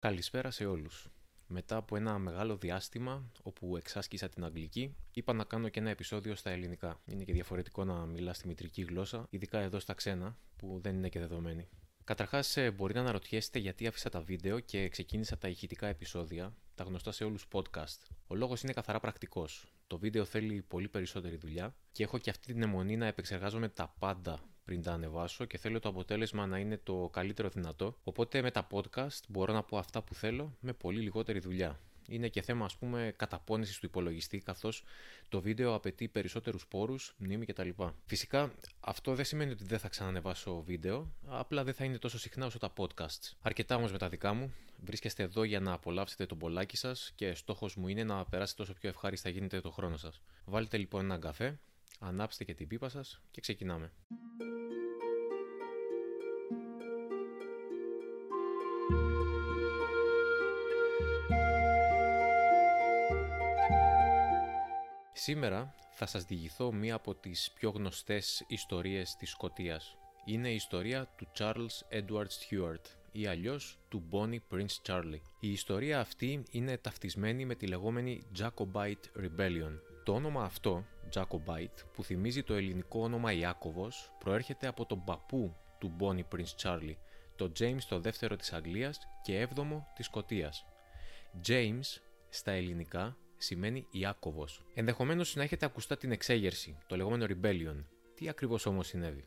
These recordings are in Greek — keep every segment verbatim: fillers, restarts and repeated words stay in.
Καλησπέρα σε όλους. Μετά από ένα μεγάλο διάστημα όπου εξάσκησα την αγγλική, είπα να κάνω και ένα επεισόδιο στα ελληνικά. Είναι και διαφορετικό να μιλάς στη μητρική γλώσσα, ειδικά εδώ στα ξένα, που δεν είναι και δεδομένη. Καταρχάς, μπορεί να αναρωτιέστε γιατί άφησα τα βίντεο και ξεκίνησα τα ηχητικά επεισόδια, τα γνωστά σε όλους podcast. Ο λόγος είναι καθαρά πρακτικός. Το βίντεο θέλει πολύ περισσότερη δουλειά και έχω και αυτή την αιμονή να επεξεργάζομαι τα πάντα πριν τα ανεβάσω και θέλω το αποτέλεσμα να είναι το καλύτερο δυνατό. Οπότε με τα podcast μπορώ να πω αυτά που θέλω με πολύ λιγότερη δουλειά. Είναι και θέμα, ας πούμε, καταπώνησης του υπολογιστή, καθώς το βίντεο απαιτεί περισσότερους πόρους, μνήμη κτλ. Φυσικά, αυτό δεν σημαίνει ότι δεν θα ξανανεβάσω βίντεο, απλά δεν θα είναι τόσο συχνά όσο τα podcasts. Αρκετά όμως με τα δικά μου. Βρίσκεστε εδώ για να απολαύσετε τον πολλάκι σας και στόχος μου είναι να περάσετε όσο πιο ευχάριστα γίνεται το χρόνο σας. Βάλτε λοιπόν έναν καφέ, ανάψτε και την πίπα σας και ξεκινάμε. Σήμερα θα σας διηγηθώ μία από τις πιο γνωστές ιστορίες της Σκωτίας. Είναι η ιστορία του Charles Edward Stuart ή αλλιώς του Bonnie Prince Charlie. Η ιστορία αυτή είναι ταυτισμένη με τη λεγόμενη Jacobite Rebellion. Το όνομα αυτό, Jacobite, που θυμίζει το ελληνικό όνομα Ιάκωβος, προέρχεται από τον παππού του Bonnie Prince Charlie, τον James το δεύτερο της Αγγλίας και έβδομο της Σκωτίας. James στα ελληνικά σημαίνει Ιάκωβος. Ενδεχομένως να έχετε ακουστά την εξέγερση, το λεγόμενο Rebellion. Τι ακριβώς όμως συνέβη?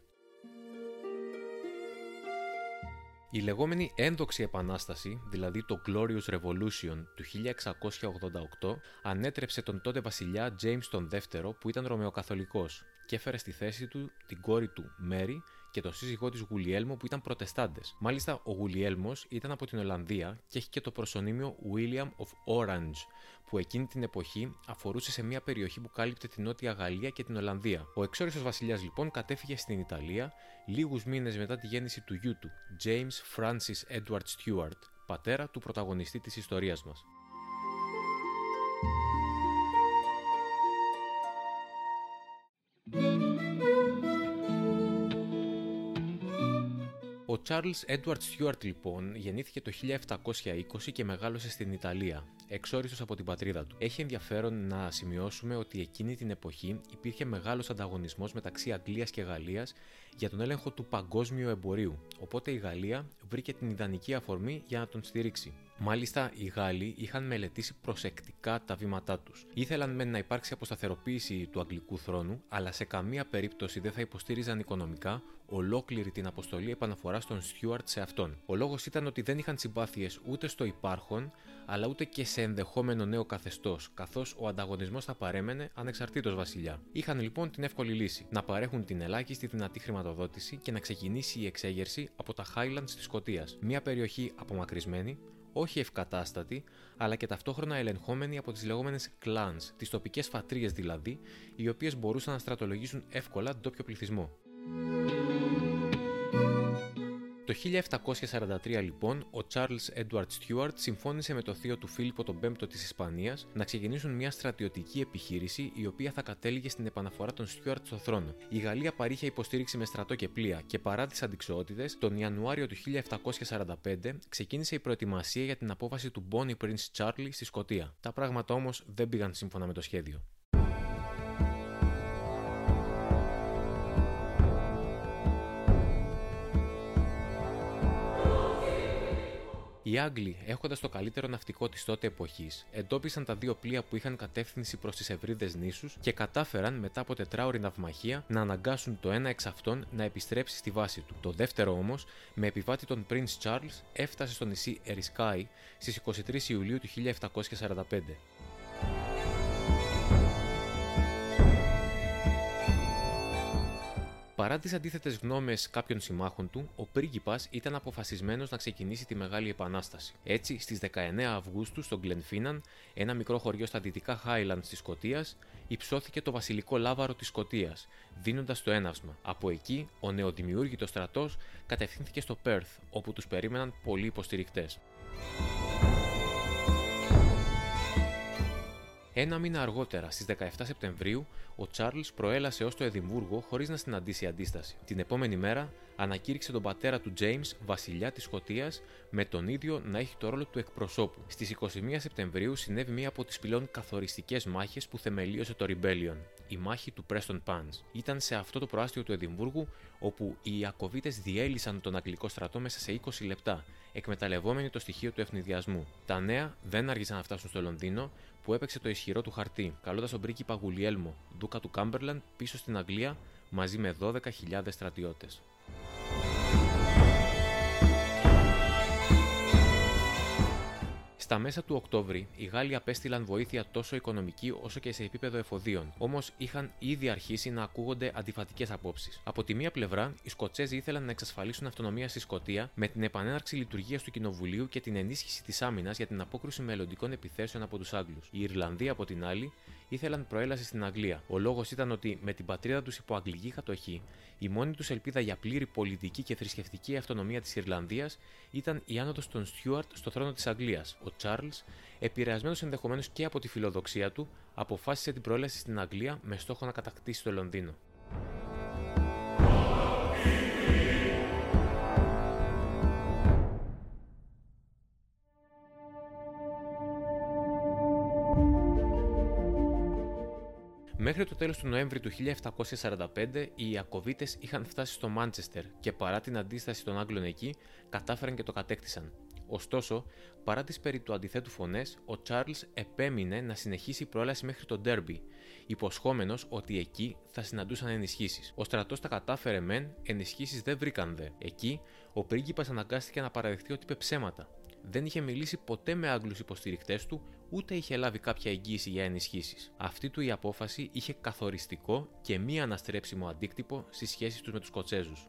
Η λεγόμενη ένδοξη επανάσταση, δηλαδή το Glorious Revolution του χίλια εξακόσια ογδόντα οκτώ, ανέτρεψε τον τότε βασιλιά James τον δεύτερο που ήταν Ρωμαιοκαθολικός και έφερε στη θέση του την κόρη του Μέρι και τον σύζυγό της Γουλιέλμο που ήταν Προτεστάντες. Μάλιστα, ο Γουλιέλμος ήταν από την Ολλανδία και έχει και το προσωνύμιο William of Orange, που εκείνη την εποχή αφορούσε σε μια περιοχή που κάλυπτε την Νότια Γαλλία και την Ολλανδία. Ο εξόριστος βασιλιάς λοιπόν κατέφυγε στην Ιταλία λίγους μήνες μετά τη γέννηση του γιού του, James Francis Edward Stuart, πατέρα του πρωταγωνιστή της ιστορίας μας. Ο Charles Edward Stuart λοιπόν γεννήθηκε το χίλια επτακόσια είκοσι και μεγάλωσε στην Ιταλία, εξόριστος από την πατρίδα του. Έχει ενδιαφέρον να σημειώσουμε ότι εκείνη την εποχή υπήρχε μεγάλος ανταγωνισμός μεταξύ Αγγλίας και Γαλλίας για τον έλεγχο του παγκόσμιου εμπορίου, οπότε η Γαλλία βρήκε την ιδανική αφορμή για να τον στηρίξει. Μάλιστα, οι Γάλλοι είχαν μελετήσει προσεκτικά τα βήματά τους. Ήθελαν μεν να υπάρξει αποσταθεροποίηση του αγγλικού θρόνου, αλλά σε καμία περίπτωση δεν θα υποστήριζαν οικονομικά ολόκληρη την αποστολή επαναφοράς των Στιούαρτ σε αυτόν. Ο λόγος ήταν ότι δεν είχαν συμπάθειες ούτε στο υπάρχον, αλλά ούτε και σε ενδεχόμενο νέο καθεστώς, καθώς ο ανταγωνισμός θα παρέμενε ανεξαρτήτως βασιλιά. Είχαν λοιπόν την εύκολη λύση: να παρέχουν την ελάχιστη δυνατή χρηματοδότηση και να ξεκινήσει η εξέγερση από τα Highlands της Σκωτίας, μια περιοχή απομακρυσμένη, όχι ευκατάστατη, αλλά και ταυτόχρονα ελεγχόμενη από τις λεγόμενες clans, τις τοπικές φατρίες δηλαδή, οι οποίες μπορούσαν να στρατολογήσουν εύκολα ντόπιο πληθυσμό. Το χίλια επτακόσια σαράντα τρία λοιπόν, ο Charles Edward Stuart συμφώνησε με το θείο του Φίλιππο τον πέμπτο της Ισπανίας να ξεκινήσουν μια στρατιωτική επιχείρηση η οποία θα κατέληγε στην επαναφορά των Stuart στο θρόνο. Η Γαλλία παρήχε υποστήριξη με στρατό και πλοία και παρά τις αντιξοότητες, τον Ιανουάριο του χίλια επτακόσια σαράντα πέντε ξεκίνησε η προετοιμασία για την απόφαση του Bonnie Prince Charlie στη Σκωτία. Τα πράγματα όμως δεν πήγαν σύμφωνα με το σχέδιο. Οι Άγγλοι, έχοντας το καλύτερο ναυτικό της τότε εποχής, εντόπισαν τα δύο πλοία που είχαν κατεύθυνση προς τις Ευρύδες νήσους και κατάφεραν μετά από τετράωρη ναυμαχία να αναγκάσουν το ένα εξ αυτών να επιστρέψει στη βάση του. Το δεύτερο όμως, με επιβάτη τον Prince Charles, έφτασε στο νησί Ερισκάι στις είκοσι τρεις Ιουλίου του χίλια επτακόσια σαράντα πέντε. Παρά τις αντίθετες γνώμες κάποιων συμμάχων του, ο πρίγκιπας ήταν αποφασισμένος να ξεκινήσει τη Μεγάλη Επανάσταση. Έτσι, στις δεκαεννέα Αυγούστου στο Γκλενφίναν, ένα μικρό χωριό στα δυτικά Highlands της Σκωτίας, υψώθηκε το βασιλικό λάβαρο της Σκωτίας, δίνοντας το έναυσμα. Από εκεί, ο νεοδημιούργητος στρατός κατευθύνθηκε στο Πέρθ, όπου τους περίμεναν πολλοί υποστηρικτές. Ένα μήνα αργότερα, στις δεκαεπτά Σεπτεμβρίου, ο Τσάρλς προέλασε ως το Εδιμβούργο χωρίς να συναντήσει αντίσταση. Την επόμενη μέρα, Ανακήρυξε τον πατέρα του James βασιλιά της Σκωτίας, με τον ίδιο να έχει το ρόλο του εκπροσώπου. Στις εικοστή πρώτη Σεπτεμβρίου συνέβη μία από τις πλέον καθοριστικές μάχες που θεμελίωσε το Rebellion, η μάχη του Preston Pans. Ήταν σε αυτό το προάστιο του Εδιμβούργου όπου οι Ιακωβίτες διέλυσαν τον Αγγλικό στρατό μέσα σε είκοσι λεπτά, εκμεταλλευόμενοι το στοιχείο του ευνηδιασμού. Τα νέα δεν άργησαν να φτάσουν στο Λονδίνο, που έπαιξε το ισχυρό του χαρτί, καλώντας τον πρίγκιπα Γουλιέλμο, δούκα του Κάμπερλαντ, πίσω στην Αγγλία μαζί με δώδεκα χιλιάδες στρατιώτες. Στα μέσα του Οκτώβρη, οι Γάλλοι απέστειλαν βοήθεια τόσο οικονομική όσο και σε επίπεδο εφοδίων, όμως είχαν ήδη αρχίσει να ακούγονται αντιφατικές απόψεις. Από τη μία πλευρά, οι Σκοτσέζοι ήθελαν να εξασφαλίσουν αυτονομία στη Σκωτία με την επανέναρξη λειτουργίας του Κοινοβουλίου και την ενίσχυση της άμυνας για την απόκρουση μελλοντικών επιθέσεων από τους Άγγλους. Οι Ιρλανδοί, από την άλλη, ήθελαν προέλαση στην Αγγλία. Ο λόγος ήταν ότι με την πατρίδα τους υπό αγγλική κατοχή, η μόνη τους ελπίδα για πλήρη πολιτική και θρησκευτική αυτονομία της Ιρλανδίας ήταν η άνοδος των Στιούαρτ στο θρόνο της Αγγλίας. Ο Τσάρλς, επηρεασμένος ενδεχομένως και από τη φιλοδοξία του, αποφάσισε την προέλαση στην Αγγλία με στόχο να κατακτήσει το Λονδίνο. Μέχρι το τέλος του Νοέμβρη του χίλια επτακόσια σαράντα πέντε, οι Ιακωβίτες είχαν φτάσει στο Μάντσεστερ και παρά την αντίσταση των Άγγλων εκεί, κατάφεραν και το κατέκτησαν. Ωστόσο, παρά τις περί του αντιθέτου φωνές, ο Τσάρλς επέμεινε να συνεχίσει η προέλαση μέχρι το Ντέρμπι, υποσχόμενος ότι εκεί θα συναντούσαν ενισχύσεις. Ο στρατός τα κατάφερε μεν, ενισχύσεις δεν βρήκαν δε. Εκεί, ο πρίγκιπας αναγκάστηκε να παραδεχτεί ότι είπε ψέματα. Δεν είχε μιλήσει ποτέ με Άγγλους υποστηρικτές του, ούτε είχε λάβει κάποια εγγύηση για ενισχύσεις. Αυτή του η απόφαση είχε καθοριστικό και μη αναστρέψιμο αντίκτυπο στις σχέσεις τους με τους Σκοτσέζους.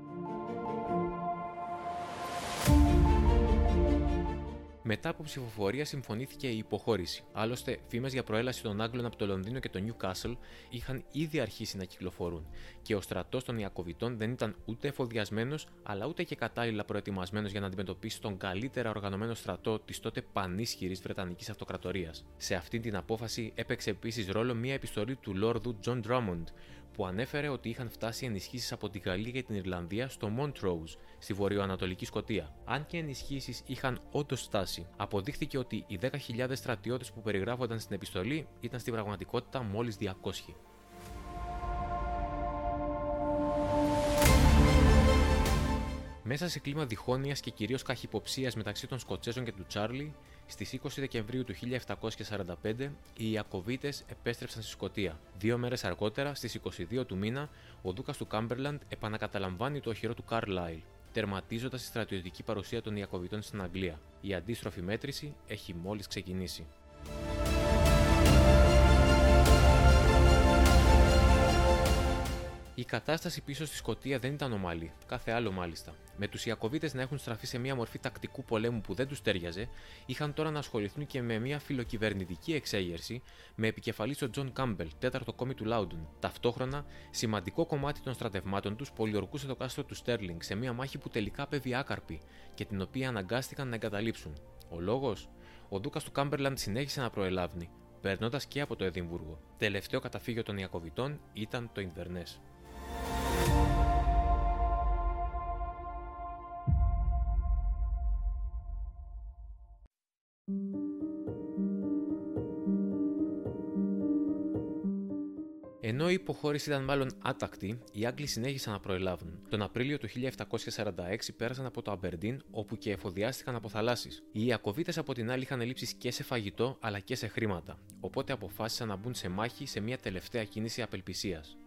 Μετά από ψηφοφορία συμφωνήθηκε η υποχώρηση. Άλλωστε, φήμες για προέλαση των Άγγλων από το Λονδίνο και το Νιουκάσλ είχαν ήδη αρχίσει να κυκλοφορούν, και ο στρατός των Ιακωβιτών δεν ήταν ούτε εφοδιασμένος, αλλά ούτε και κατάλληλα προετοιμασμένος για να αντιμετωπίσει τον καλύτερα οργανωμένο στρατό της τότε πανίσχυρης Βρετανικής Αυτοκρατορίας. Σε αυτή την απόφαση έπαιξε επίσης ρόλο μια επιστολή του Λόρδου Τζον Ντρόμοντ, που ανέφερε ότι είχαν φτάσει ενισχύσεις από τη Γαλλία και την Ιρλανδία στο Montrose, στη βορειοανατολική Σκωτία. Αν και ενισχύσεις είχαν όντως φτάσει, αποδείχθηκε ότι οι δέκα χιλιάδες στρατιώτες που περιγράφονταν στην επιστολή ήταν στην πραγματικότητα μόλις διακόσιοι. Μέσα σε κλίμα διχόνοιας και κυρίως καχυποψίας μεταξύ των Σκοτσέζων και του Τσάρλι, στις είκοσι Δεκεμβρίου του χίλια επτακόσια σαράντα πέντε οι Ιακωβίτες επέστρεψαν στη Σκωτία. Δύο μέρες αργότερα, στις είκοσι δύο του μήνα, ο δούκας του Κάμπερλαντ επανακαταλαμβάνει το οχυρό του Καρλάιλ, τερματίζοντας τη στρατιωτική παρουσία των Ιακωβιτών στην Αγγλία. Η αντίστροφη μέτρηση έχει μόλις ξεκινήσει. Η κατάσταση πίσω στη Σκωτία δεν ήταν ομαλή, κάθε άλλο μάλιστα. Με τους Ιακωβίτες να έχουν στραφεί σε μια μορφή τακτικού πολέμου που δεν τους τέριαζε, είχαν τώρα να ασχοληθούν και με μια φιλοκυβερνητική εξέγερση, με επικεφαλής τον Τζον Κάμπελ, τέταρτο κόμι του Λάουντον. Ταυτόχρονα, σημαντικό κομμάτι των στρατευμάτων τους πολιορκούσε το κάστρο του Στέρλινγκ σε μια μάχη που τελικά απέβη άκαρπη και την οποία αναγκάστηκαν να εγκαταλείψουν. Ο λόγος? Ο δούκας του Κάμπερλαντ συνέχισε να προελάβει, περνώντας και από το Εδιμβούργο. Τελευταίο καταφύγιο των Ιακωβιτών ήταν το Ινβερνές. Ενώ η υποχώρηση ήταν μάλλον άτακτη, οι Άγγλοι συνέχισαν να προελάβουν. Τον Απρίλιο του χίλια επτακόσια σαράντα έξι πέρασαν από το Αμπερντίν, όπου και εφοδιάστηκαν από θαλάσσης. Οι Ιακωβίτες από την άλλη είχαν ελλείψεις και σε φαγητό αλλά και σε χρήματα, οπότε αποφάσισαν να μπουν σε μάχη σε μια τελευταία κίνηση απελπισίας.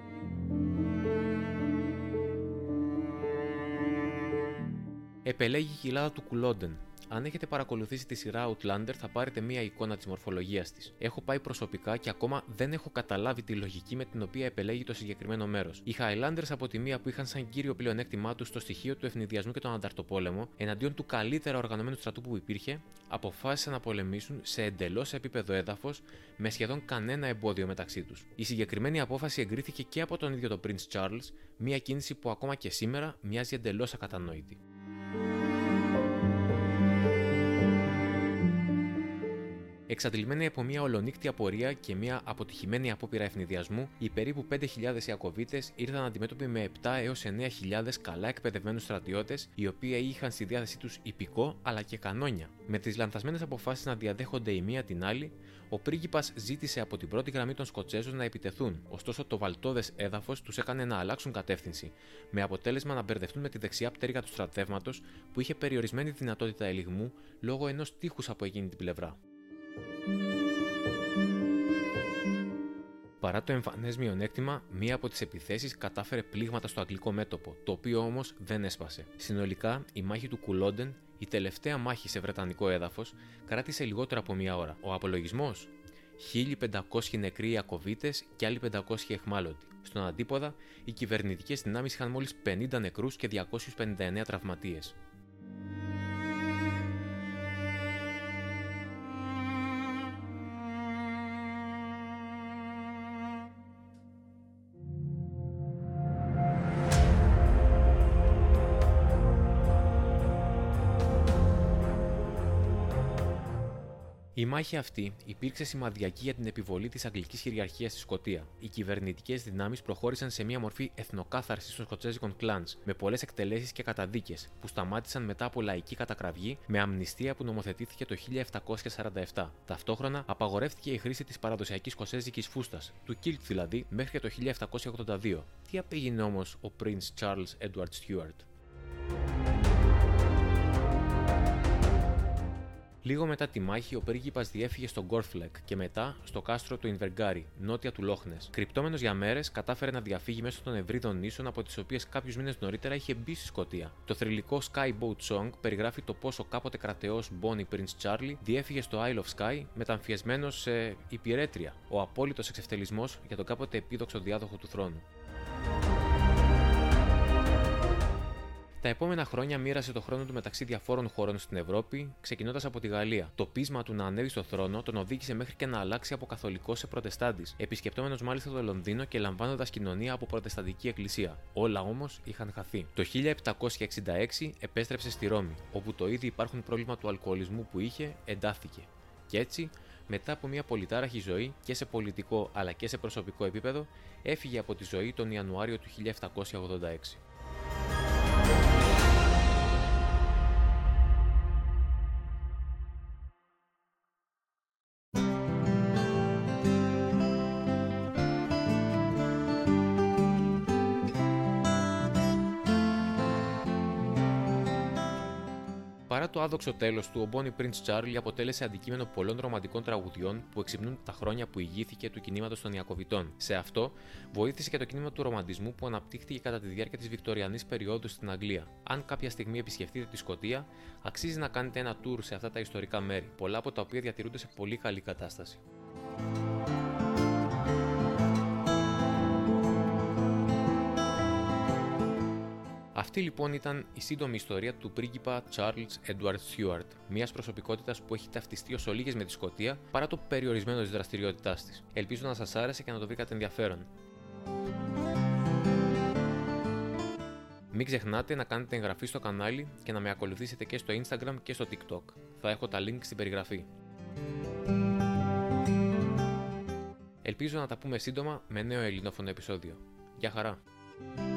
Επελέγει η κοιλάδα του Κουλόντεν. Αν έχετε παρακολουθήσει τη σειρά Outlander, θα πάρετε μία εικόνα της μορφολογίας της. Έχω πάει προσωπικά και ακόμα δεν έχω καταλάβει τη λογική με την οποία επελέγει το συγκεκριμένο μέρος. Οι Highlanders από τη μία που είχαν σαν κύριο πλεονέκτημά τους το στοιχείο του ευνηδιασμού και τον ανταρτοπόλεμο, εναντίον του καλύτερα οργανωμένου στρατού που υπήρχε, αποφάσισαν να πολεμήσουν σε εντελώς επίπεδο έδαφος, με σχεδόν κανένα εμπόδιο μεταξύ τους. Η συγκεκριμένη απόφαση εγκρίθηκε και από τον ίδιο τον Prince Charles, μία κίνηση που ακόμα και σήμερα μοιάζει εντελώς ακατανόητη. Εξαντλημένοι από μια ολονύκτη απορία και μια αποτυχημένη απόπειρα ευνηδιασμού, οι περίπου πέντε χιλιάδες Ιακωβίτες ήρθαν αντιμέτωποι με επτά έως εννέα χιλιάδες καλά εκπαιδευμένους στρατιώτες, οι οποίοι είχαν στη διάθεσή τους ιππικό αλλά και κανόνια. Με τις λανθασμένες αποφάσεις να διαδέχονται η μία την άλλη, ο πρίγκιπας ζήτησε από την πρώτη γραμμή των Σκοτσέζων να επιτεθούν, ωστόσο το βαλτώδες έδαφος τους έκανε να αλλάξουν κατεύθυνση, με αποτέλεσμα να μπερδευτούν με τη δεξιά πτέρυγα του στρατεύματος που είχε περιορισμένη δυνατότητα ελιγμού λόγω ενός τείχους από εκείνη την πλευρά. Παρά το εμφανές μειονέκτημα, μία από τις επιθέσεις κατάφερε πλήγματα στο αγγλικό μέτωπο, το οποίο όμως δεν έσπασε. Συνολικά, η μάχη του Κουλόντεν, η τελευταία μάχη σε βρετανικό έδαφος, κράτησε λιγότερο από μία ώρα. Ο απολογισμός: χίλια πεντακόσιοι νεκροί Ιακωβίτες και άλλοι πεντακόσιοι αιχμάλωτοι. Στον αντίποδα, οι κυβερνητικές δυνάμεις είχαν μόλις πενήντα νεκρούς και διακόσιους πενήντα εννέα τραυματίες. Η μάχη αυτή υπήρξε σημαδιακή για την επιβολή της αγγλικής κυριαρχίας στη Σκωτία. Οι κυβερνητικές δυνάμεις προχώρησαν σε μια μορφή εθνοκάθαρσης των σκοτσέζικων κλανς, με πολλές εκτελέσεις και καταδίκες, που σταμάτησαν μετά από λαϊκή κατακραυγή με αμνηστία που νομοθετήθηκε το χίλια επτακόσια σαράντα επτά. Ταυτόχρονα απαγορεύτηκε η χρήση της παραδοσιακής σκοτσέζικης φούστας, του κίλτ δηλαδή, μέχρι και το χίλια επτακόσια ογδόντα δύο. Τι απέγινε όμως ο Prince Charles Edward Stuart? Λίγο μετά τη μάχη, ο πρίγκιπας διέφυγε στο Γκόρφλεκ και μετά στο κάστρο του Ινβεργκάρι, νότια του Λόχνες. Κρυπτόμενος για μέρες, κατάφερε να διαφύγει μέσω των ευρύδων νήσων από τις οποίες κάποιους μήνες νωρίτερα είχε μπει στη Σκωτία. Το θρυλικό Skyboat Song περιγράφει το πόσο κάποτε κρατεός Bonnie Prince Charlie διέφυγε στο Isle of Skye, μεταμφιεσμένος σε υπηρέτρια, ο απόλυτος εξευτελισμός για τον κάποτε επίδοξο διάδοχο του θρόνου. Τα επόμενα χρόνια μοίρασε το χρόνο του μεταξύ διαφόρων χωρών στην Ευρώπη, ξεκινώντας από τη Γαλλία. Το πείσμα του να ανέβει στο θρόνο τον οδήγησε μέχρι και να αλλάξει από καθολικός σε προτεστάντης, επισκεπτόμενος μάλιστα το Λονδίνο και λαμβάνοντας κοινωνία από προτεσταντική εκκλησία. Όλα όμως είχαν χαθεί. Το χίλια επτακόσια εξήντα έξι επέστρεψε στη Ρώμη, όπου το ήδη υπάρχον πρόβλημα του αλκοολισμού που είχε εντάθηκε. Και έτσι, μετά από μια πολυτάραχη ζωή και σε πολιτικό αλλά και σε προσωπικό επίπεδο, έφυγε από τη ζωή τον Ιανουάριο του χίλια επτακόσια ογδόντα έξι. Παρά το άδοξο τέλος του, ο Bonnie Prince Charlie αποτέλεσε αντικείμενο πολλών ρομαντικών τραγουδιών που εξυμνούν τα χρόνια που ηγήθηκε του κινήματος των Ιακωβιτών. Σε αυτό βοήθησε και το κίνημα του ρομαντισμού που αναπτύχθηκε κατά τη διάρκεια της βικτωριανής περίοδου στην Αγγλία. Αν κάποια στιγμή επισκεφτείτε τη Σκωτία, αξίζει να κάνετε ένα tour σε αυτά τα ιστορικά μέρη, πολλά από τα οποία διατηρούνται σε πολύ καλή κατάσταση. Αυτή λοιπόν ήταν η σύντομη ιστορία του πρίγκιπα Charles Edward Stuart, μιας προσωπικότητας που έχει ταυτιστεί ως ολίγες με τη Σκωτία παρά το περιορισμένο της δραστηριότητάς της. Ελπίζω να σας άρεσε και να το βρήκατε ενδιαφέρον. Μην ξεχνάτε να κάνετε εγγραφή στο κανάλι και να με ακολουθήσετε και στο Instagram και στο TikTok. Θα έχω τα link στην περιγραφή. Ελπίζω να τα πούμε σύντομα με νέο ελληνόφωνο επεισόδιο. Γεια χαρά!